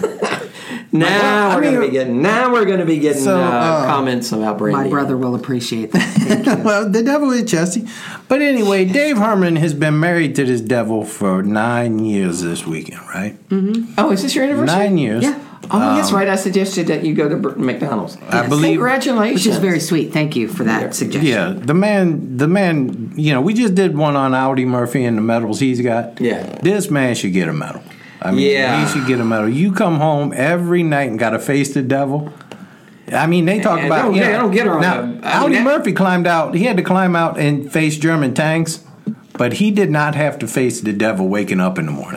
Now we're going to be getting comments about Brandy. My brother will appreciate that. Well, the devil is chesty. But anyway, Dave Herman has been married to this devil for 9 years this weekend, right? Mm-hmm. Oh, is this your anniversary? 9 years. Yeah. Oh, that's right. I suggested that you go to McDonald's. I believe. Congratulations. Which is very sweet. Thank you for that suggestion. Yeah, the man, we just did one on Audie Murphy and the medals he's got. Yeah. This man should get a medal. He should get a medal. You come home every night and got to face the devil. I mean, they talk about. I don't get her. Now, Audie Murphy climbed out. He had to climb out and face German tanks, but he did not have to face the devil waking up in the morning.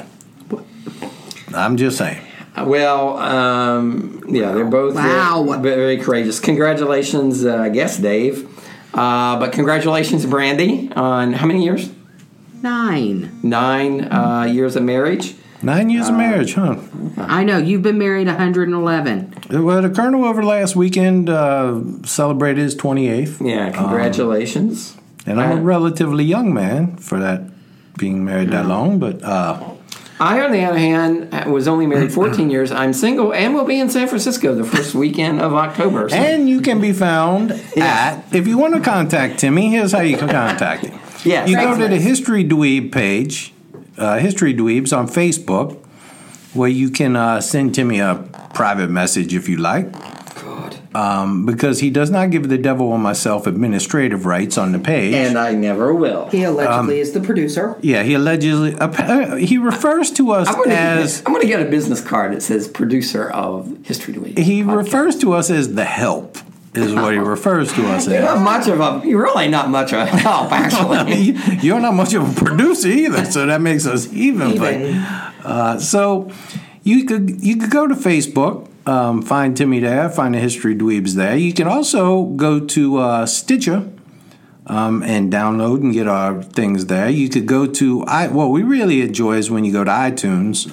I'm just saying. Well, they're both very courageous. Congratulations, I guess, Dave. But congratulations, Brandy, on how many years? 9. 9 years of marriage. 9 years of marriage, huh? I know. You've been married 111. Well, the Colonel over last weekend celebrated his 28th. Yeah, congratulations. And I'm a relatively young man for that, being married that long, but... I, on the other hand, was only married 14 years. I'm single and will be in San Francisco the first weekend of October. So. And you can be found at, if you want to contact Timmy, here's how you can contact him. Yes, you go to the History Dweeb page, History Dweebs on Facebook, where you can send Timmy a private message if you like. Because he does not give the devil or myself administrative rights on the page. And I never will. He allegedly is the producer. Yeah, he allegedly... he refers to us as... I'm going to get a business card that says producer of History Dweeb. He refers to us as the help, is what he refers to us as. You're really not much of a help, actually. You're not much of a producer either, so that makes us even. So you could go to Facebook. Find Timmy there, find the History Dweebs there. You can also go to Stitcher and download and get our things there. You could go to, what we really enjoy is when you go to iTunes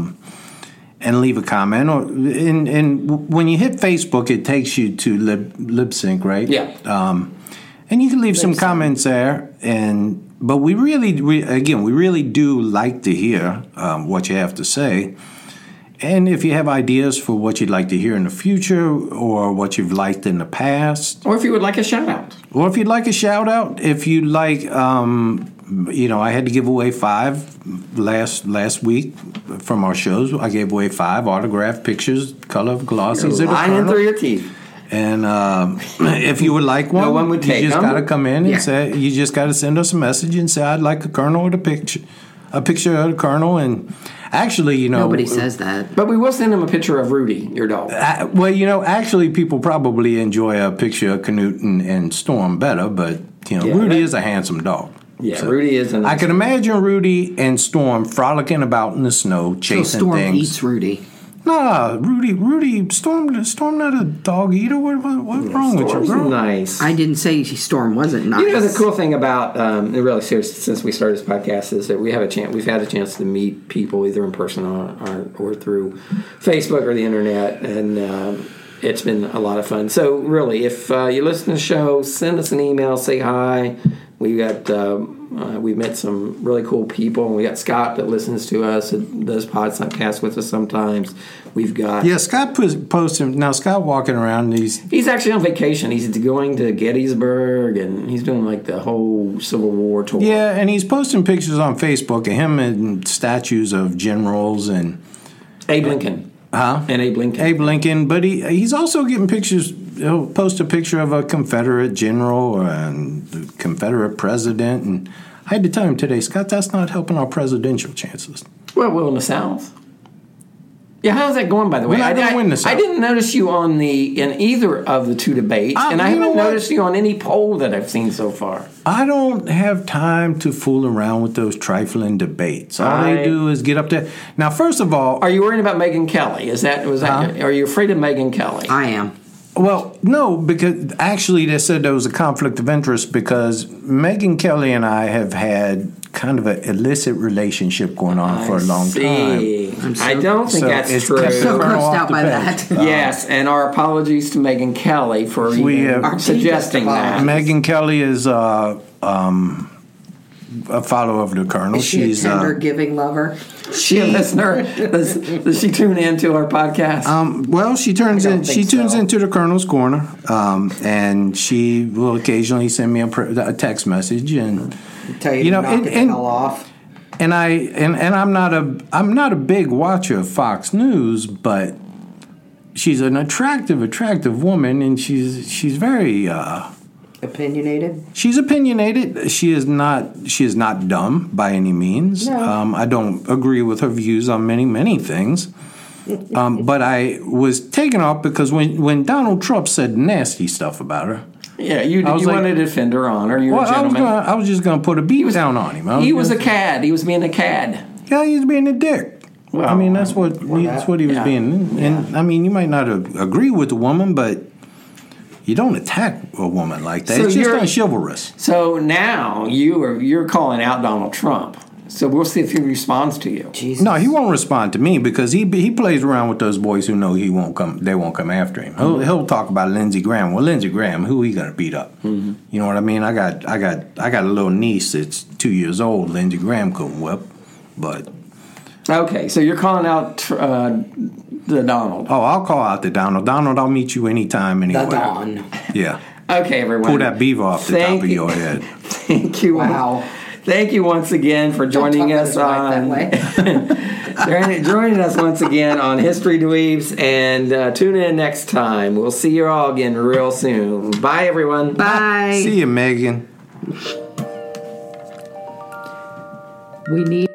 and leave a comment. And when you hit Facebook, it takes you to LibSync, right? Yeah. And you can leave some comments there. But we really do like to hear what you have to say. And if you have ideas for what you'd like to hear in the future or what you've liked in the past. Or if you would like a shout-out. If you'd like, I had to give away 5 last week from our shows. I gave away 5 autographed pictures, color glossies of the lying Colonel. through your teeth. And if you would like one, No one would take you just them. got to come in and say, you just got to send us a message and say, I'd like a Colonel with a picture of the Colonel. And actually, Nobody says that. But we will send him a picture of Rudy, your dog. Actually, people probably enjoy a picture of Canute and Storm better, but Rudy is a handsome dog. Yeah, So Rudy is. I can imagine Rudy and Storm frolicking about in the snow, chasing So Storm things. eats Rudy. Nah, Rudy, Storm not a dog eater. What's wrong with you, Storm's bro? nice. I didn't say Storm wasn't nice. The cool thing about really serious since we started this podcast is that we've had a chance to meet people either in person or through Facebook or the internet, and it's been a lot of fun. So really, if you listen to the show, send us an email, say hi. We got we've met some really cool people, and we got Scott that listens to us and does podcasts with us sometimes. We've got Scott posting now. Scott walking around. He's actually on vacation. He's going to Gettysburg, and he's doing like the whole Civil War tour. Yeah, and he's posting pictures on Facebook of him and statues of generals and Abe Lincoln. And Abe Lincoln. Abe Lincoln, but he's also getting pictures. He'll post a picture of a Confederate general and the Confederate president. And I had to tell him today, Scott, that's not helping our presidential chances. Well, in the South. Yeah, how's that going, by the way? We're not gonna win the South. I didn't notice you in either of the 2 debates, and I haven't noticed you on any poll that I've seen so far. I don't have time to fool around with those trifling debates. All they do is get up there. Now, first of all, are you worried about Megyn Kelly? Are you afraid of Megyn Kelly? I am. Well, no, because actually they said there was a conflict of interest because Megyn Kelly and I have had kind of an illicit relationship going on for a long time. I don't think that's true. I'm so grossed out by that. Yes, and our apologies to Megyn Kelly for suggesting that. Megyn Kelly is a follower of the Colonel. Is she a tender, giving lover? She a listener? Does she tune into our podcast? Well, she tunes into the Colonel's Corner, and she will occasionally send me a text message and tell you to knock it the hell off. And I'm not a big watcher of Fox News, but she's an attractive woman, and she's very opinionated. She's opinionated. She is not dumb by any means. No. I don't agree with her views on many things. But I was taken off because when Donald Trump said nasty stuff about her. Yeah, you wanted to defend her honor. You're a gentleman. I was just going to put a beat down on him. He was a cad. He was being a cad. Yeah, he was being a dick. Well, I mean, that's what he was being. And I mean, you might not agree with the woman, but you don't attack a woman like that. So it's just unchivalrous. So now you're calling out Donald Trump. So we'll see if he responds to you. Jesus. No, he won't respond to me because he plays around with those boys who know he won't come. They won't come after him. He'll talk about Lindsey Graham. Well, Lindsey Graham, who he gonna beat up? Mm-hmm. You know what I mean? I got a little niece that's 2 years old. Lindsey Graham couldn't whip, but okay. So you're calling out the Donald. Oh, I'll call out the Donald. Donald, I'll meet you anytime, anywhere. The Don. Yeah. Okay, everyone. Pull that beaver off the top of your head. Thank you. Wow. Thank you once again for joining us on joining us once again on History Dweebs, and tune in next time. We'll see you all again real soon. Bye, everyone. Bye. See you, Megan. We need